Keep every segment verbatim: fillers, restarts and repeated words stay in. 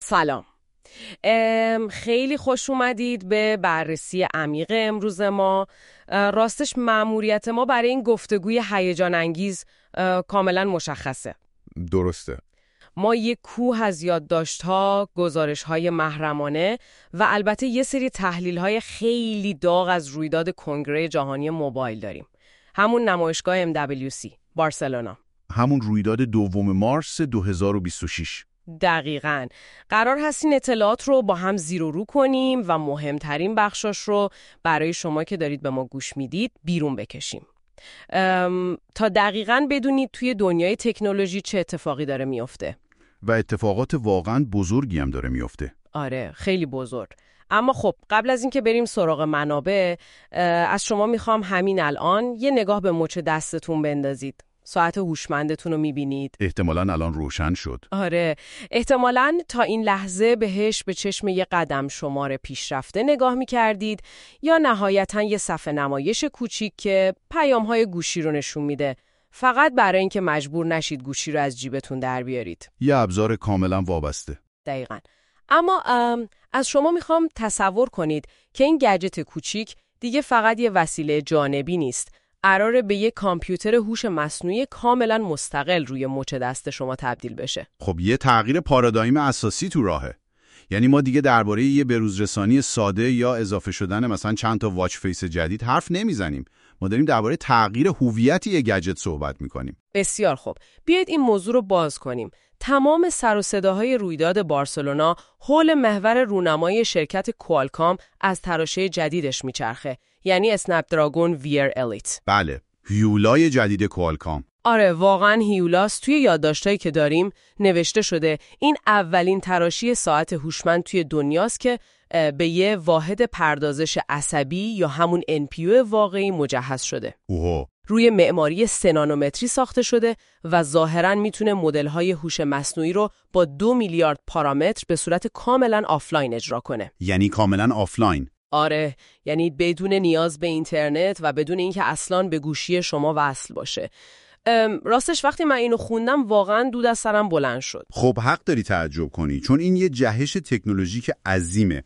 سلام. خیلی خوش اومدید به بررسی عمیق امروز ما. راستش مأموریت ما برای این گفتگوی هیجان انگیز کاملا مشخصه. درسته. ما یک کوه از یادداشت‌ها، گزارش‌های محرمانه و البته یه سری تحلیل‌های خیلی داغ از رویداد کنگره جهانی موبایل داریم. همون نمایشگاه ام دبلیو سی، بارسلونا. همون رویداد دوم مارس دو هزار و بیست و شش. دقیقاً. قرار هست این اطلاعات رو با هم زیر و رو کنیم و مهمترین بخشاش رو برای شما که دارید به ما گوش میدید بیرون بکشیم. تا دقیقاً بدونید توی دنیای تکنولوژی چه اتفاقی داره میفته. و اتفاقات واقعاً بزرگی هم داره میفته. آره، خیلی بزرگ. اما خب قبل از اینکه بریم سراغ منابع، از شما میخوام همین الان یه نگاه به مچ دستتون بندازید. ساعت هوشمندتون رو میبینید؟ احتمالاً الان روشن شد. آره، احتمالاً تا این لحظه بهش به چشم یه قدم شمار پیشرفته نگاه میکردید یا نهایتاً یه صفحه نمایش کوچیک که پیام‌های گوشی رو نشون میده، فقط برای اینکه مجبور نشید گوشی رو از جیبتون در بیارید. یه ابزار کاملاً وابسته. دقیقاً. اما از شما میخوام تصور کنید که این گجت کوچیک دیگه فقط یه وسیله جانبی نیست. قراره به یک کامپیوتر هوش مصنوعی کاملا مستقل روی مچ دست شما تبدیل بشه. خب یه تغییر پارادایم اساسی تو راهه. یعنی ما دیگه درباره یه بروزرسانی ساده یا اضافه شدن مثلا چند تا واچ فیس جدید حرف نمیزنیم. ما داریم درباره تغییر هویت یه گجت صحبت میکنیم. بسیار خوب. بیایید این موضوع رو باز کنیم. تمام سر و صداهای رویداد بارسلونا حول محور رونمایی شرکت کوالکام از تراشه جدیدش میچرخه. یعنی اسنپ دراگون وی ار الیت. بله، هیولای جدید کوالکام. آره، واقعا هیولاست. توی یادداشتایی که داریم نوشته شده این اولین تراشی ساعت هوشمند توی دنیاست که به یه واحد پردازش عصبی یا همون ان پی یو واقعی مجهز شده. اوه. روی معماری سه نانومتری ساخته شده و ظاهراً میتونه مدل‌های هوش مصنوعی رو با دو میلیارد پارامتر به صورت کاملاً آفلاین اجرا کنه. یعنی کاملاً آفلاین؟ آره، یعنی بدون نیاز به اینترنت و بدون اینکه اصلاً به گوشی شما وصل باشه. راستش وقتی من اینو خوندم واقعاً دود از سرم بلند شد. خب حق داری تعجب کنی، چون این یه جهش تکنولوژیک عظیمه.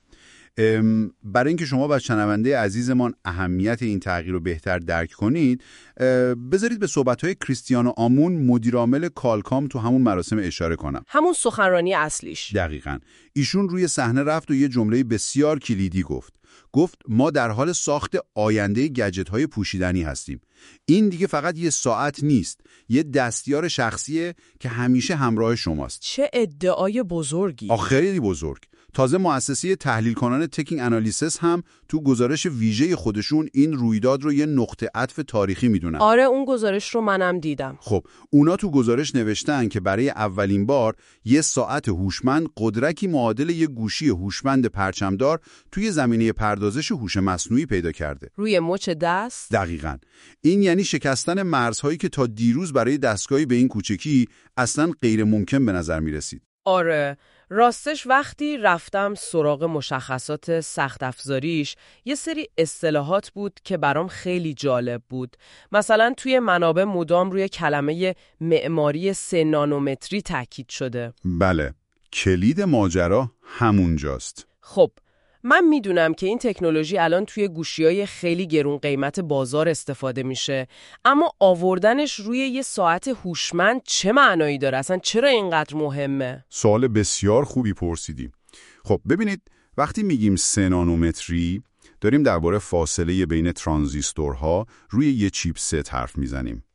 برای اینکه شما و شنونده عزیزمان اهمیت این تغییر رو بهتر درک کنید، بذارید به صحبت‌های کریستیانو آمون مدیر عامل کوالکام تو همون مراسم اشاره کنم. همون سخنرانی اصلیش. دقیقاً. ایشون روی صحنه رفت و یه جمله بسیار کلیدی گفت. گفت ما در حال ساخت آینده گجت‌های پوشیدنی هستیم. این دیگه فقط یه ساعت نیست، یه دستیار شخصیه که همیشه همراه شماست. چه ادعای بزرگی. خیلی بزرگ. تازه مؤسسه تحلیل کنان تکینگ انالیسیس هم تو گزارش ویژه خودشون این رویداد رو یه نقطه عطف تاریخی میدونن. آره، اون گزارش رو منم دیدم. خب اونا تو گزارش نوشتن که برای اولین بار یه ساعت هوشمند قدرتی معادل یه گوشی هوشمند پرچمدار توی زمینه پردازش هوش مصنوعی پیدا کرده. روی مچ دست؟ دقیقاً. این یعنی شکستن مرزهایی که تا دیروز برای دستگاهی به این کوچکی اصلاً غیر ممکن به نظر می رسید. آره، راستش وقتی رفتم سراغ مشخصات سخت افزاریش یه سری اصطلاحات بود که برام خیلی جالب بود. مثلا توی منابع مدام روی کلمه معماری سه نانومتری تاکید شده. بله، کلید ماجرا همونجاست. خب من میدونم که این تکنولوژی الان توی گوشی‌های خیلی گرون قیمت بازار استفاده میشه، اما آوردنش روی یه ساعت هوشمند چه معنایی داره؟ اصلا چرا اینقدر مهمه؟ سوال بسیار خوبی پرسیدیم. خب ببینید، وقتی میگیم سه نانومتری داریم درباره فاصله بین ترانزیستورها روی یه چیپست حرف میزنیم.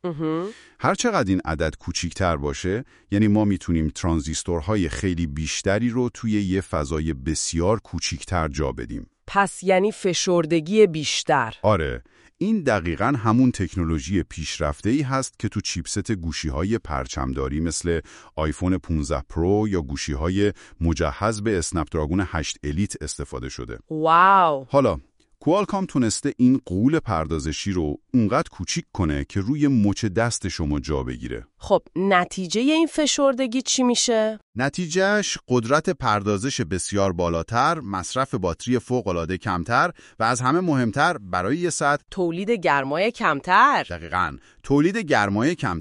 هر چقدر این عدد کوچیک‌تر باشه، یعنی ما میتونیم ترانزیستورهای خیلی بیشتری رو توی یه فضای بسیار کوچیک‌تر جا بدیم. پس یعنی فشردگی بیشتر. آره، این دقیقاً همون تکنولوژی پیشرفته‌ای هست که تو چیپست گوشی‌های پرچمداری مثل آیفون پانزده پرو یا گوشی‌های مجهز به اسنپ دراگون هشت الیت استفاده شده. واو! حالا کوالکام تونسته این غول پردازشی رو اونقدر کوچیک کنه که روی مچ دست شما جا بگیره. خب نتیجه این فشردگی چی میشه؟ نتیجهش قدرت پردازش بسیار بالاتر، مصرف باتری فوق‌العاده کمتر و از همه مهمتر برای یه ساعت تولید گرمای کمتر. دقیقاً، تولید گرمای کمتر.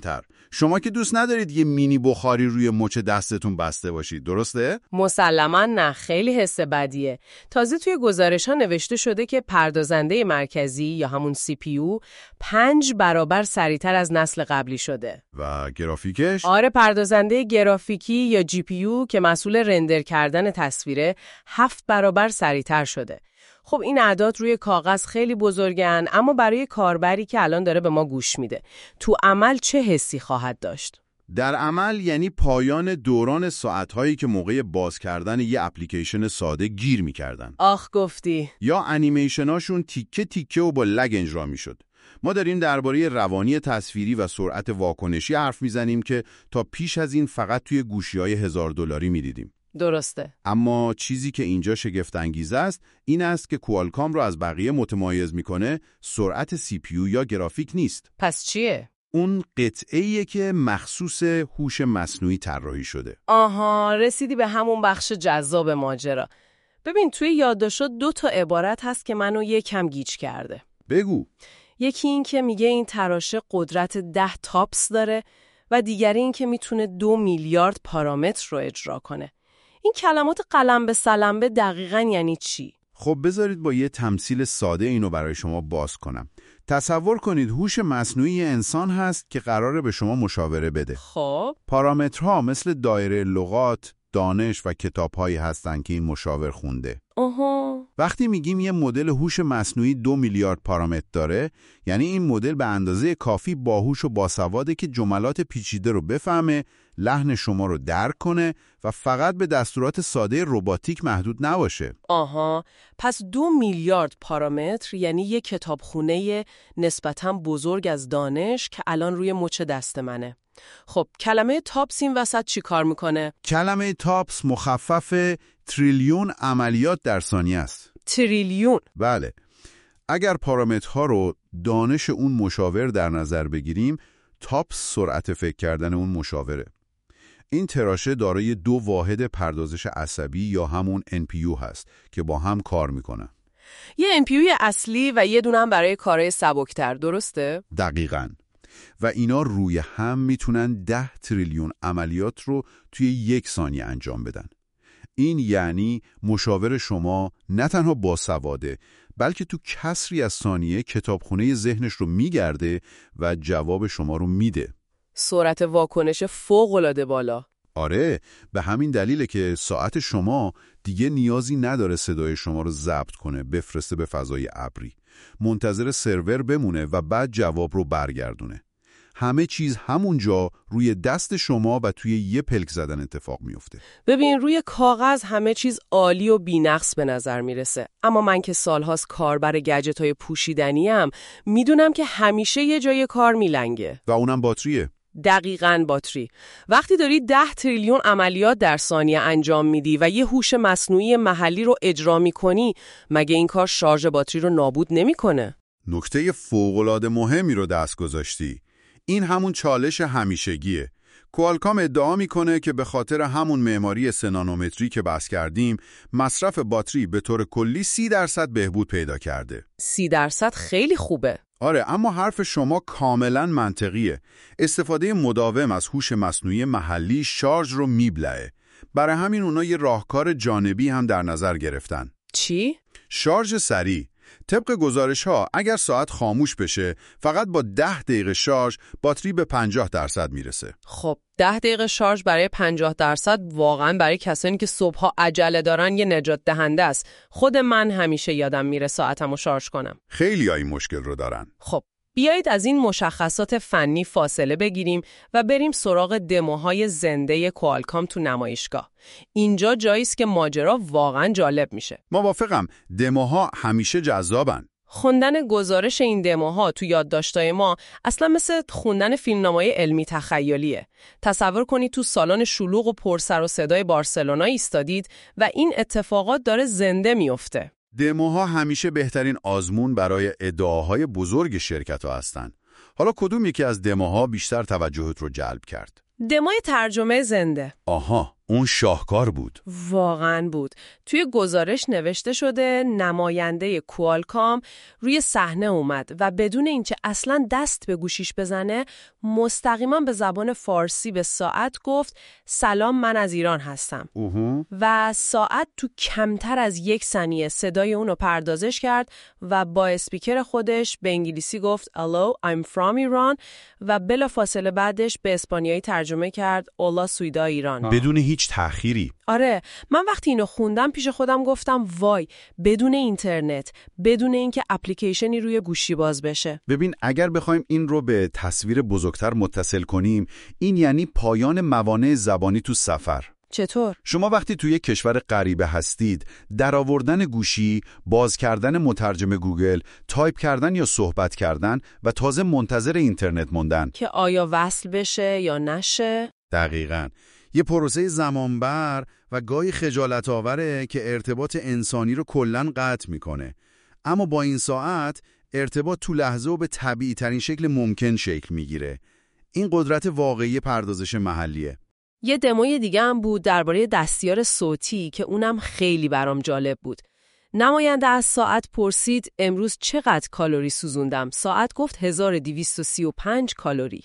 شما که دوست ندارید یه مینی بخاری روی مچ دستتون بسته باشید، درسته؟ مسلماً نه، خیلی حس بدیه. تازه توی گزارش‌ها نوشته شده که پردازنده مرکزی یا همون سی پی یو پنج برابر سریعتر از نسل قبلی شده. و گرافیکش؟ آره، پردازنده گرافیکی یا جی پی یو که مسئول رندر کردن تصویره هفت برابر سریعتر شده. خب این اعداد روی کاغذ خیلی بزرگن، اما برای کاربری که الان داره به ما گوش میده، تو عمل چه حسی خواهد داشت؟ در عمل یعنی پایان دوران ساعت‌هایی که موقع باز کردن یه اپلیکیشن ساده گیر می‌کردن. آخ گفتی. یا انیمیشناشون تیکه تیکه و با لگ اجرا می‌شد. ما داریم درباره روانی تصویری و سرعت واکنشی حرف می‌زنیم که تا پیش از این فقط توی گوشی‌های هزار دلاری می‌دیدیم. درسته. اما چیزی که اینجا شگفت انگیز است این است که کوالکام رو از بقیه متمایز میکنه سرعت سی پی یو یا گرافیک نیست. پس چیه؟ اون قطعه‌ایه که مخصوص هوش مصنوعی طراحی شده. آها، رسیدی به همون بخش جذاب ماجرا. ببین توی یادداشت دو تا عبارت هست که منو یکم گیج کرده. بگو. یکی این که میگه این تراشه قدرت ده تاپس داره و دیگری این که میتونه دو میلیارد پارامتر رو اجرا کنه. این کلمات قلم به سلمبه دقیقاً یعنی چی؟ خب بذارید با یه تمثیل ساده اینو برای شما باز کنم. تصور کنید هوش مصنوعی انسان هست که قراره به شما مشاوره بده. خب پارامترها مثل دایره لغات، دانش و کتاب‌هایی هستن که این مشاور خونده. اوه. وقتی میگیم یه مدل هوش مصنوعی دو میلیارد پارامتر داره، یعنی این مدل به اندازه کافی باهوش و باسواده که جملات پیچیده رو بفهمه، لحن شما رو درک کنه و فقط به دستورات ساده رباتیک محدود نباشه. آها، پس دو میلیارد پارامتر یعنی یه کتابخونه نسبتاً بزرگ از دانش که الان روی مچ دست منه. خب کلمه تاپس این وسط چی کار میکنه؟ کلمه تاپس مخفف تریلیون عملیات در ثانیه است. تریلیون؟ بله. اگر پارامترها رو دانش اون مشاور در نظر بگیریم، تاپس سرعت فکر کردن اون مشاوره. این تراشه دارای دو واحد پردازش عصبی یا همون ان پی یو هست که با هم کار میکنن. یه ان پی یو اصلی و یه دونه هم برای کارهای سبکتر، درسته؟ دقیقاً. و اینا روی هم میتونن ده تریلیون عملیات رو توی یک ثانیه انجام بدن. این یعنی مشاور شما نه تنها باسواده، بلکه تو کسری از ثانیه کتابخونه ذهنش رو میگرده و جواب شما رو میده. سرعت واکنش فوق‌العاده بالا. آره، به همین دلیله که ساعت شما دیگه نیازی نداره صدای شما رو ضبط کنه، بفرسته به فضای ابری. منتظر سرور بمونه و بعد جواب رو برگردونه. همه چیز همونجا روی دست شما و توی یه پلک زدن اتفاق میفته. ببین روی کاغذ همه چیز عالی و بی‌نقص به نظر میرسه، اما من که سالهاست کاربر گجت‌های پوشیدنی‌ام میدونم که همیشه یه جای کار میلنگه. و اونم باتریه. دقیقاً باتری. وقتی داری ده تریلیون عملیات در ثانیه انجام میدی و یه هوش مصنوعی محلی رو اجرا میکنی، مگه این کار شارژ باتری رو نابود نمیکنه؟ نکته فوق‌العاده مهمی رو دست گذاشتی. این همون چالش همیشگیه. کوالکام ادعا میکنه که به خاطر همون معماری سه نانومتری که بحث کردیم، مصرف باتری به طور کلی سی درصد بهبود پیدا کرده. سی درصد خیلی خوبه. آره، اما حرف شما کاملا منطقیه. استفاده مداوم از هوش مصنوعی محلی شارژ رو میبلعه. برای همین اونا یه راهکار جانبی هم در نظر گرفتن. چی؟ شارژ سریع. طبق گزارش ها اگر ساعت خاموش بشه فقط با ده دقیقه شارژ باتری به پنجاه درصد میرسه. خب ده دقیقه شارژ برای پنجاه درصد واقعا برای کسانی که صبحها عجله دارن یه نجات دهنده است. خود من همیشه یادم میره ساعتمو شارژ کنم. خیلی این مشکل رو دارن. خب بیایید از این مشخصات فنی فاصله بگیریم و بریم سراغ دموهای زنده کوالکام تو نمایشگاه. اینجا جایی است که ماجرا واقعا جالب میشه. موافقم، دموها همیشه جذابن. خوندن گزارش این دموها تو یادداشتای ما اصلا مثل خوندن فیلمنامه‌های علمی تخیلیه. تصور کنید تو سالن شلوغ و پرسر و صدای بارسلونا ایستادید و این اتفاقات داره زنده میفته. دموها همیشه بهترین آزمون برای ادعاهای بزرگ شرکت‌ها هستن. حالا کدوم یکی از دموها بیشتر توجهت رو جلب کرد؟ دموی ترجمه زنده. آها، اون شاهکار بود. واقعاً بود. توی گزارش نوشته شده نماینده کوالکام روی صحنه اومد و بدون اینکه اصلاً دست به گوشیش بزنه مستقیما به زبان فارسی به ساعت گفت سلام، من از ایران هستم. اوه. و ساعت تو کمتر از یک ثانیه صدای اونو پردازش کرد و با اسپیکر خودش به انگلیسی گفت Hello, I'm from Iran و بلافاصله بعدش به اسپانیایی ترجمه کرد اولا سویدا ایران. بدون هیچ تأخیری. آره، من وقتی اینو خوندم پیش خودم گفتم وای، بدون اینترنت، بدون اینکه اپلیکیشنی روی گوشی باز بشه. ببین، اگر بخوایم این رو به تصویر بزرگتر متصل کنیم، این یعنی پایان موانع زبانی تو سفر. چطور؟ شما وقتی توی یک کشور غریبه هستید، درآوردن گوشی، باز کردن مترجم گوگل، تایپ کردن یا صحبت کردن و تازه منتظر اینترنت موندن که آیا وصل بشه یا نشه؟ دقیقاً. یه پروسه زمانبر و گاهی خجالت آوره که ارتباط انسانی رو کلاً قطع میکنه. اما با این ساعت ارتباط تو لحظه و به طبیعی ترین شکل ممکن شکل میگیره. این قدرت واقعی پردازش محلیه. یه دموی دیگه هم بود درباره دستیار صوتی که اونم خیلی برام جالب بود. نماینده از ساعت پرسید امروز چقدر کالری سوزوندم؟ ساعت گفت هزار و دویست و سی و پنج کالری.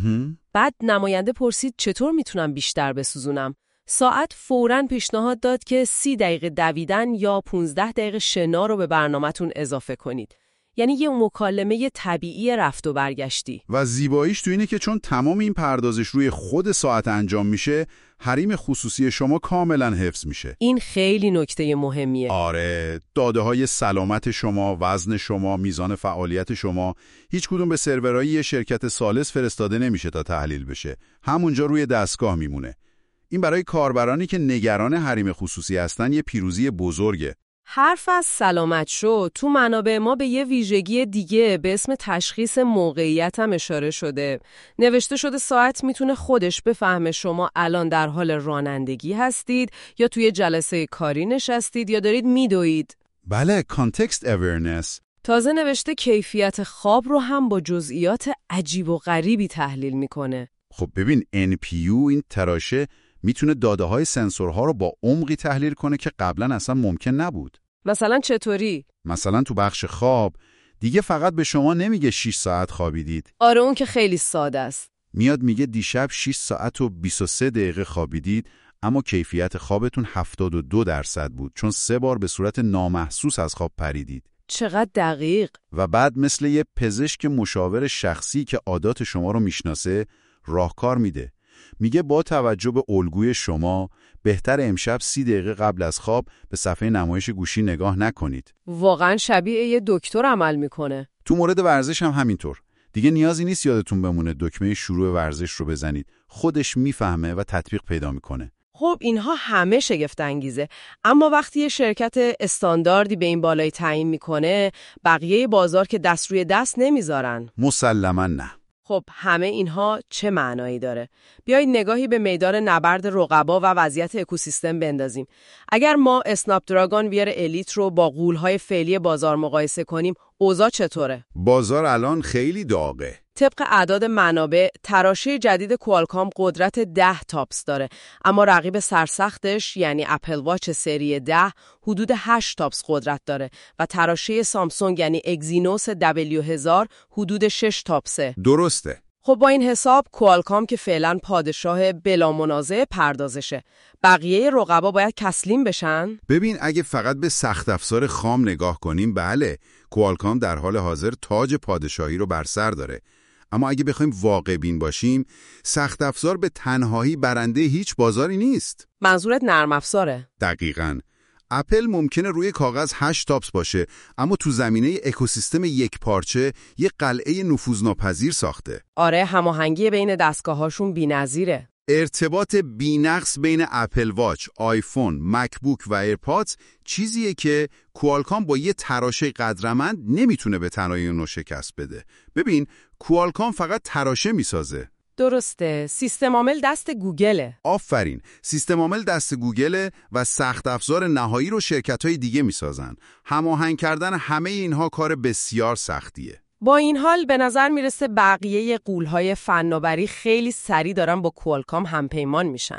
بعد نماینده پرسید چطور میتونم بیشتر بسوزونم؟ ساعت فوراً پیشنهاد داد که سی دقیقه دویدن یا پونزده دقیقه شنا رو به برنامه‌تون اضافه کنید. یعنی یه مکالمه طبیعی رفت و برگشتی. و زیباییش تو اینه که چون تمام این پردازش روی خود ساعت انجام میشه، حریم خصوصی شما کاملا حفظ میشه. این خیلی نکته مهمیه. آره، داده های سلامت شما، وزن شما، میزان فعالیت شما، هیچ کدوم به سرورهای یه شرکت ثالث فرستاده نمیشه تا تحلیل بشه. همونجا روی دستگاه میمونه. این برای کاربرانی که نگران حریم خصوصی هستن یه پیروزی بزرگه. حرف از سلامت شو، تو منابع ما به یه ویژگی دیگه به اسم تشخیص موقعیت هم اشاره شده. نوشته شده ساعت میتونه خودش بفهمه شما الان در حال رانندگی هستید یا توی جلسه کاری نشستید یا دارید میدوید. بله، کانتکست اورنس. تازه نوشته کیفیت خواب رو هم با جزئیات عجیب و غریبی تحلیل میکنه. خب ببین، ان پی یو این تراشه میتونه داده های سنسورها رو با عمقی تحلیل کنه که قبلا اصلا ممکن نبود. مثلا چطوری؟ مثلا تو بخش خواب دیگه فقط به شما نمیگه شش ساعت خوابیدید. آره، اون که خیلی ساده است. میاد میگه دیشب شش ساعت و بیست و سه دقیقه خوابیدید، اما کیفیت خوابتون هفتاد و دو درصد بود چون سه بار به صورت نامحسوس از خواب پریدید. چقدر دقیق. و بعد مثل یه پزشک مشاور شخصی که عادات شما رو میشناسه راهکار میده. میگه با توجه به الگوی شما بهتر امشب سی دقیقه قبل از خواب به صفحه نمایش گوشی نگاه نکنید. واقعا شبیه یه دکتر عمل میکنه. تو مورد ورزش هم همینطور. دیگه نیازی نیست یادتون بمونه دکمه شروع ورزش رو بزنید. خودش میفهمه و تطبیق پیدا میکنه. خب اینها همه شگفت انگیزه، اما وقتی یه شرکت استانداردی به این بالای تعیین میکنه، بقیه بازار که دست روی دست نمیذارن. مسلماً نه. خب همه اینها چه معنایی داره؟ بیایید نگاهی به میدان نبرد رقبا و وضعیت اکوسیستم بندازیم. اگر ما اسنپ دراگون وی ار الیت رو با غول‌های فعلی بازار مقایسه کنیم، اوضاع چطوره؟ بازار الان خیلی داغه. طبق اعداد منابع، تراشه جدید کوالکام قدرت ده تاپس داره، اما رقیب سرسختش یعنی اپل واچ سری ده حدود هشت تاپس قدرت داره و تراشه سامسونگ یعنی اگزینوس دبلیو هزار حدود شش تاپسه. درسته. خب با این حساب کوالکام که فعلا پادشاه بلا منازعه پردازشه، بقیه رقبا باید تسلیم بشن؟ ببین، اگه فقط به سخت افزار خام نگاه کنیم، بله، کوالکام در حال حاضر تاج پادشاهی رو بر سر داره. اما اگه بخوایم واقع بین باشیم، سخت افزار به تنهایی برنده هیچ بازاری نیست. منظورت نرم افزاره؟ دقیقاً. اپل ممکنه روی کاغذ هشت تاپس باشه، اما تو زمینه اکوسیستم یک پارچه یک قلعه نفوذناپذیر ساخته. آره، هماهنگی بین دستگاهاشون بی‌نظیره. ارتباط بی‌نقص بین اپل واچ، آیفون، مکبوک و ایرپادز چیزیه که کوالکام با یه تراشه قدرمند نمیتونه به تنهایی اونو شکست بده. ببین، کوالکام فقط تراشه میسازه. درسته، سیستم عامل دست گوگله. آفرین، سیستم عامل دست گوگله و سخت افزار نهایی رو شرکت‌های دیگه میسازن. هماهنگ کردن همه اینها کار بسیار سختیه. با این حال به نظر میرسه بقیه غول‌های فناوری خیلی سریع دارن با کوالکام همپیمان میشن.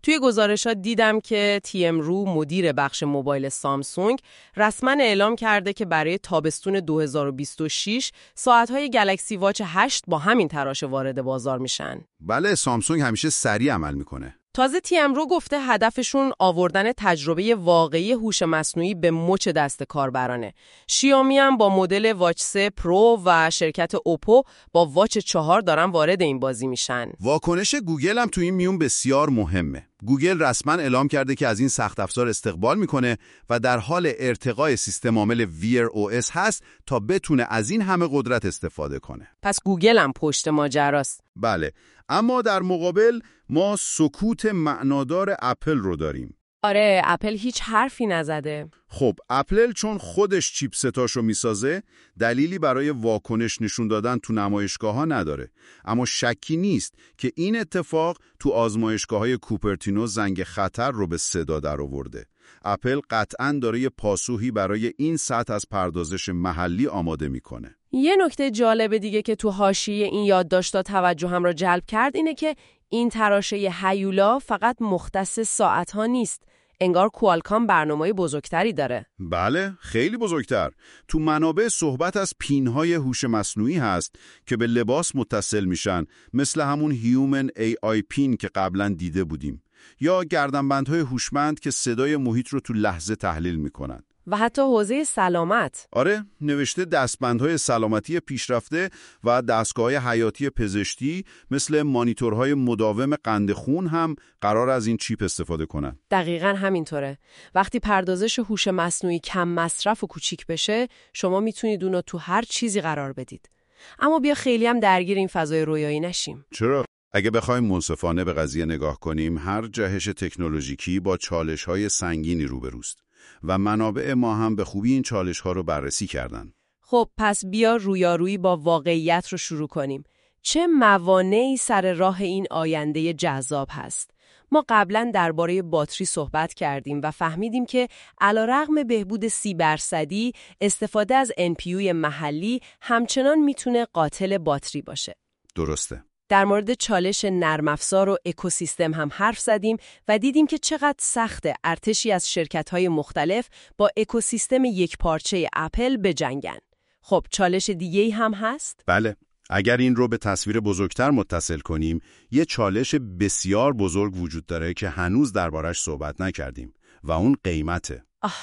توی گزارشات دیدم که تی ام رو مدیر بخش موبایل سامسونگ رسما اعلام کرده که برای تابستون دو هزار و بیست و شش ساعت‌های گلکسی واچ هشت با همین تراشه وارد بازار میشن. بله، سامسونگ همیشه سریع عمل میکنه. تازه تی ام رو گفته هدفشون آوردن تجربه واقعی هوش مصنوعی به مچ دست کاربرانه. شیائومی هم با مدل واچ سه پرو و شرکت اوپو با واچ چهار دارن وارد این بازی میشن. واکنش گوگل هم تو این میون بسیار مهمه. گوگل رسما اعلام کرده که از این سخت افزار استقبال میکنه و در حال ارتقای سیستم عامل ویر او اس هست تا بتونه از این همه قدرت استفاده کنه. پس گوگل هم پشت ماجراست. بله، اما در مقابل ما سکوت معنادار اپل رو داریم. آره، اپل هیچ حرفی نزده. خب اپل چون خودش چیپستاشو میسازه دلیلی برای واکنش نشون دادن تو نمایشگاه ها نداره، اما شکی نیست که این اتفاق تو آزمایشگاه های کوپرتینو زنگ خطر رو به صدا در آورده. اپل قطعاً داره یه پاسخی برای این سطح از پردازش محلی آماده میکنه. یه نکته جالب دیگه که تو حاشیه این یادداشت‌ها توجهم را جلب کرد اینه که این تراشه هیولا فقط مختص ساعت‌ها نیست. انگار کوالکام برنامه‌ی بزرگتری داره. بله، خیلی بزرگتر. تو منابع صحبت از پین‌های هوش مصنوعی هست که به لباس متصل میشن، مثل همون هیومن ای آی پین که قبلا دیده بودیم، یا گردنبندهای هوشمند که صدای محیط رو تو لحظه تحلیل میکنن. و حتی حوزه سلامت. آره، نوشته دستبندهای سلامتی پیشرفته و دستگاه‌های حیاتی پزشکی مثل مانیتورهای مداوم قند خون هم قرار از این چیپ استفاده کنن. دقیقاً همینطوره. وقتی پردازش هوش مصنوعی کم مصرف و کوچیک بشه، شما میتونید اونو تو هر چیزی قرار بدید. اما بیا خیلی هم درگیر این فضای رویایی نشیم. چرا؟ اگه بخوایم منصفانه به قضیه نگاه کنیم، هر جهش تکنولوژیکی با چالش‌های سنگینی روبروست و منابع ما هم به خوبی این چالش‌ها رو بررسی کردن. خب پس بیا رویارویی با واقعیت رو شروع کنیم. چه موانعی سر راه این آینده جذاب هست؟ ما قبلا درباره باتری صحبت کردیم و فهمیدیم که علیرغم بهبود سی درصدی استفاده از ان پی یو محلی همچنان میتونه قاتل باتری باشه. درسته. در مورد چالش نرم افزار و اکوسیستم هم حرف زدیم و دیدیم که چقدر سخته ارتشی از شرکت‌های مختلف با اکوسیستم یک پارچه اپل بجنگن. خب چالش دیگه‌ای هم هست؟ بله. اگر این رو به تصویر بزرگتر متصل کنیم، یه چالش بسیار بزرگ وجود داره که هنوز دربارش صحبت نکردیم و اون قیمته. آه،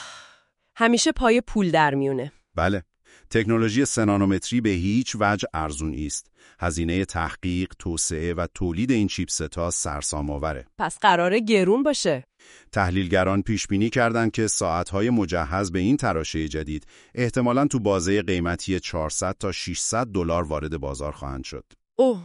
همیشه پای پول در میونه. بله. تکنولوژی سه نانومتری به هیچ وجه ارزون نیست. هزینه تحقیق، توسعه و تولید این چیپست‌ها سرسام‌آوره. پس قراره گرون باشه. تحلیلگران پیش بینی کردند که ساعت‌های مجهز به این تراشه جدید احتمالاً تو بازه قیمتی چهارصد تا ششصد دلار وارد بازار خواهند شد. اوه،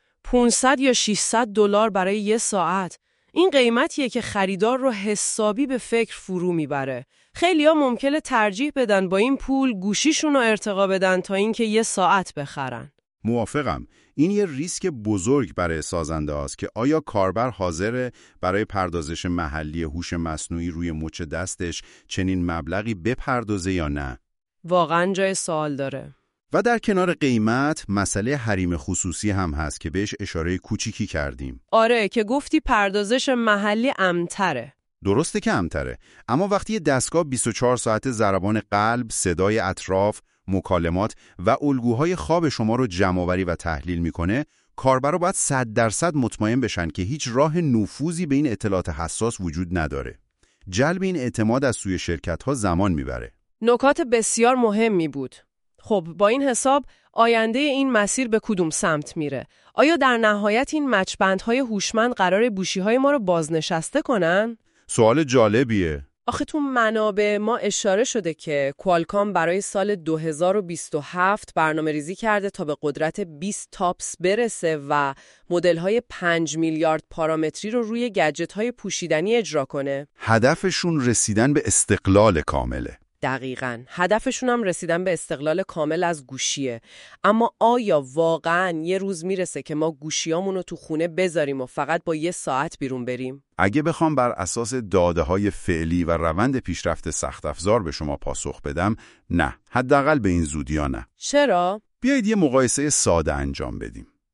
پانصد یا ششصد دلار برای یه ساعت. این قیمتیه که خریدار رو حسابی به فکر فرو میبره. خیلی‌ها ممکنه ترجیح بدن با این پول گوشیشون رو ارتقا بدن تا اینکه یه ساعت بخرن. موافقم. این یه ریسک بزرگ برای سازنده است که آیا کاربر حاضره برای پردازش محلی هوش مصنوعی روی مچ دستش چنین مبلغی بپردازه یا نه؟ واقعا جای سوال داره. و در کنار قیمت مسئله حریم خصوصی هم هست که بهش اشاره کوچیکی کردیم. آره که گفتی پردازش محلی امتره. درسته که امتره، اما وقتی یه دستگاه بیست و چهار ساعت ضربان قلب، صدای اطراف، مکالمات و الگوهای خواب شما رو جمع‌آوری و تحلیل میکنه، کاربرا باید صد درصد مطمئن بشن که هیچ راه نفوذی به این اطلاعات حساس وجود نداره. جلب این اعتماد از سوی شرکت‌ها زمان میبره. نکات بسیار مهمی بود. خب با این حساب آینده این مسیر به کدوم سمت میره؟ آیا در نهایت این مچبندهای هوشمند قرار گوشی‌های ما رو بازنشسته کنن؟ سوال جالبیه. آخه تو منابع ما اشاره شده که کوالکام برای سال دو هزار و بیست و هفت برنامه ریزی کرده تا به قدرت بیست تاپس برسه و مدل‌های پنج میلیارد پارامتری رو روی گجت‌های پوشیدنی اجرا کنه. هدفشون رسیدن به استقلال کامله. دقیقاً. هدفشون هم رسیدن به استقلال کامل از گوشیه. اما آیا واقعاً یه روز میرسه که ما گوشیامونو تو خونه بذاریم و فقط با یه ساعت بیرون بریم؟ اگه بخوام بر اساس داده‌های فعلی و روند پیشرفت سخت افزار به شما پاسخ بدم، نه. حداقل به این زودی‌ها نه. چرا؟ بیایید یه مقایسه ساده انجام بدیم.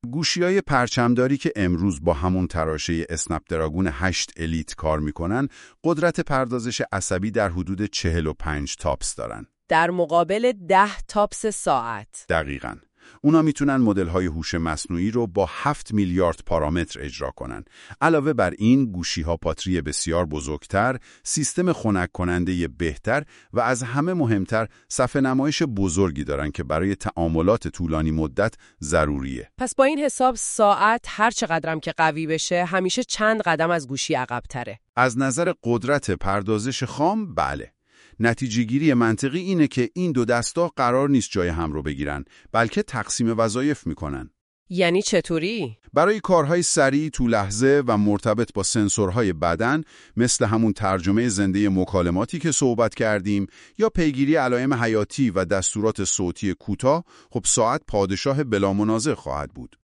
گوشی‌های پرچمداری که امروز با همون تراشه اسنپ دراگون هشت الیت کار میکنن، قدرت پردازش عصبی در حدود چهل و پنج تاپس دارن. در مقابل ده تاپس ساعت. دقیقاً. اونا میتونن مدل‌های هوش مصنوعی رو با هفت میلیارد پارامتر اجرا کنن. علاوه بر این، گوشی‌ها باتری بسیار بزرگتر، سیستم خنک کننده بهتر و از همه مهمتر صفحه نمایش بزرگی دارن که برای تعاملات طولانی مدت ضروریه. پس با این حساب ساعت هر چقدرم که قوی بشه همیشه چند قدم از گوشی عقب‌تره. از نظر قدرت پردازش خام بله. نتیجه گیری منطقی اینه که این دو دستا قرار نیست جای هم رو بگیرن، بلکه تقسیم وظایف میکنن. یعنی چطوری؟ برای کارهای سریع تو لحظه و مرتبط با سنسورهای بدن، مثل همون ترجمه زنده مکالماتی که صحبت کردیم یا پیگیری علائم حیاتی و دستورات صوتی کوتاه، خب ساعت پادشاه بلا منازع خواهد بود.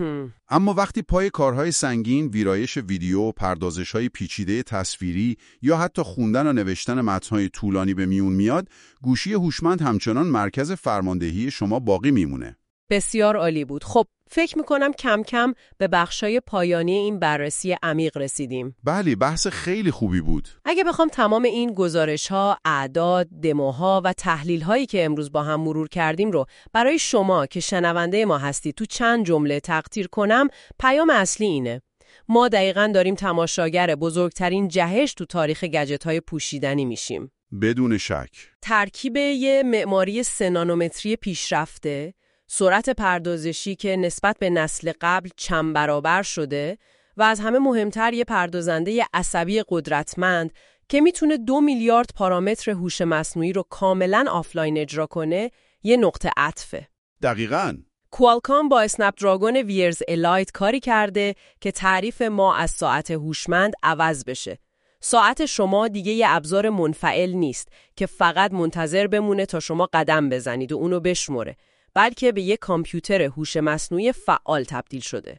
اما وقتی پای کارهای سنگین، ویرایش ویدیو، پردازش‌های پیچیده تصویری یا حتی خوندن و نوشتن متن‌های طولانی به میون میاد، گوشی هوشمند همچنان مرکز فرماندهی شما باقی میمونه. بسیار عالی بود. خب فکر میکنم کم کم به بخشای پایانی این بررسی عمیق رسیدیم. بله، بحث خیلی خوبی بود. اگه بخوام تمام این گزارش‌ها، اعداد، دموها و تحلیل‌هایی که امروز با هم مرور کردیم رو برای شما که شنونده ما هستید تو چند جمله تقطیر کنم، پیام اصلی اینه: ما دقیقاً داریم تماشاگر بزرگترین جهش تو تاریخ گجت‌های پوشیدنی میشیم. بدون شک. ترکیب یه معماری سه نانومتری پیشرفته، سرعت پردازشی که نسبت به نسل قبل چند برابر شده و از همه مهمتر یه پردازنده عصبی قدرتمند که میتونه دو میلیارد پارامتر هوش مصنوعی رو کاملاً آفلاین اجرا کنه، یه نقطه عطفه. دقیقاً. کوالکام با اسنپ دراگون ویرز الایت کاری کرده که تعریف ما از ساعت هوشمند عوض بشه. ساعت شما دیگه یه ابزار منفعل نیست که فقط منتظر بمونه تا شما قدم بزنید و اونو بشمره، بلکه به یک کامپیوتر هوش مصنوعی فعال تبدیل شده.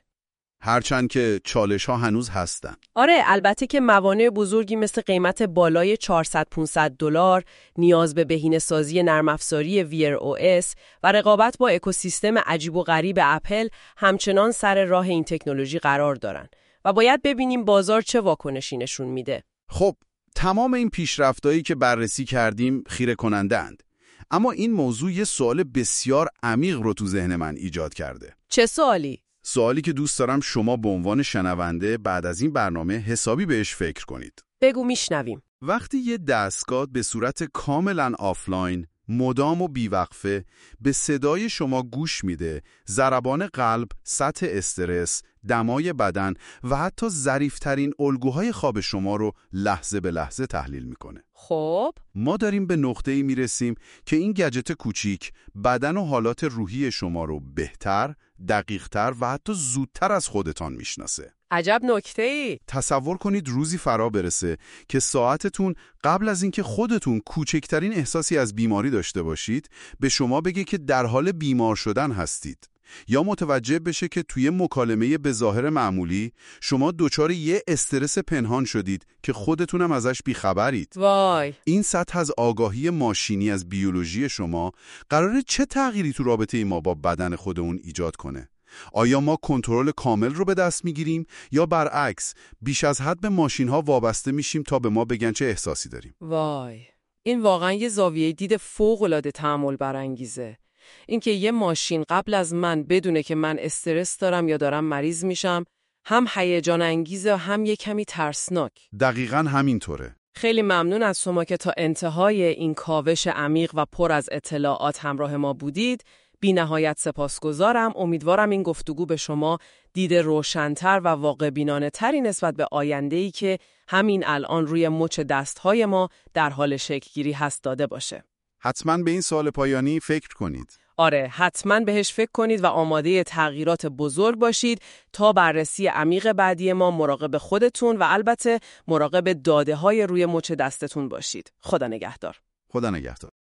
هرچند که چالش‌ها هنوز هستن. آره، البته که موانع بزرگی مثل قیمت بالای چهارصد پانصد دلار، نیاز به بهینه‌سازی نرم افزاری ویر او اس و رقابت با اکوسیستم عجیب و غریب اپل همچنان سر راه این تکنولوژی قرار دارن و باید ببینیم بازار چه واکنشی نشون میده. خب، تمام این پیشرفتایی که بررسی کردیم خیره کننده‌اند. اما این موضوع یه سوال بسیار عمیق رو تو ذهن من ایجاد کرده. چه سوالی؟ سوالی که دوست دارم شما به عنوان شنونده بعد از این برنامه حسابی بهش فکر کنید. بگو، میشنویم. وقتی یه دستگاه به صورت کاملا آفلاین، مدام و بیوقفه به صدای شما گوش میده، ضربان قلب، سطح استرس، دمای بدن و حتی ظریف‌ترین الگوهای خواب شما رو لحظه به لحظه تحلیل میکنه. خب ما داریم به نقطه‌ای میرسیم که این گجت کوچیک بدن و حالات روحی شما رو بهتر، دقیق‌تر و حتی زودتر از خودتان میشناسه. عجب نکته‌ای. تصور کنید روزی فرا برسه که ساعتتون قبل از اینکه خودتون کوچکترین احساسی از بیماری داشته باشید به شما بگه که در حال بیمار شدن هستید، یا متوجه بشه که توی مکالمه به ظاهر معمولی شما دچار یه استرس پنهان شدید که خودتونم ازش بیخبرید. وای. این سطح از آگاهی ماشینی از بیولوژی شما قراره چه تغییری تو رابطه ما با بدن خودمون ایجاد کنه؟ آیا ما کنترل کامل رو به دست میگیریم یا برعکس بیش از حد به ماشین‌ها وابسته میشیم تا به ما بگن چه احساسی داریم؟ وای، این واقعا یه زاویه دید فوق‌العاده تأمل برانگیزه. اینکه یه ماشین قبل از من بدونه که من استرس دارم یا دارم مریض میشم، هم هیجان انگیزه و هم یه کمی ترسناک. دقیقاً همینطوره. خیلی ممنون از شما که تا انتهای این کاوش عمیق و پر از اطلاعات همراه ما بودید. بی نهایت سپاسگزارم. امیدوارم این گفتگو به شما دید روشن‌تر و واقع بینانه تری نسبت به آینده‌ای که همین الان روی مچ دست‌های ما در حال شکل‌گیری هست داده باشه. حتما به این سوال پایانی فکر کنید. آره، حتما بهش فکر کنید و آماده تغییرات بزرگ باشید تا بررسی عمیق بعدی ما مراقب خودتون و البته مراقب داده‌های روی مچ دستتون باشید. خدا نگهدار. خدا نگهدار.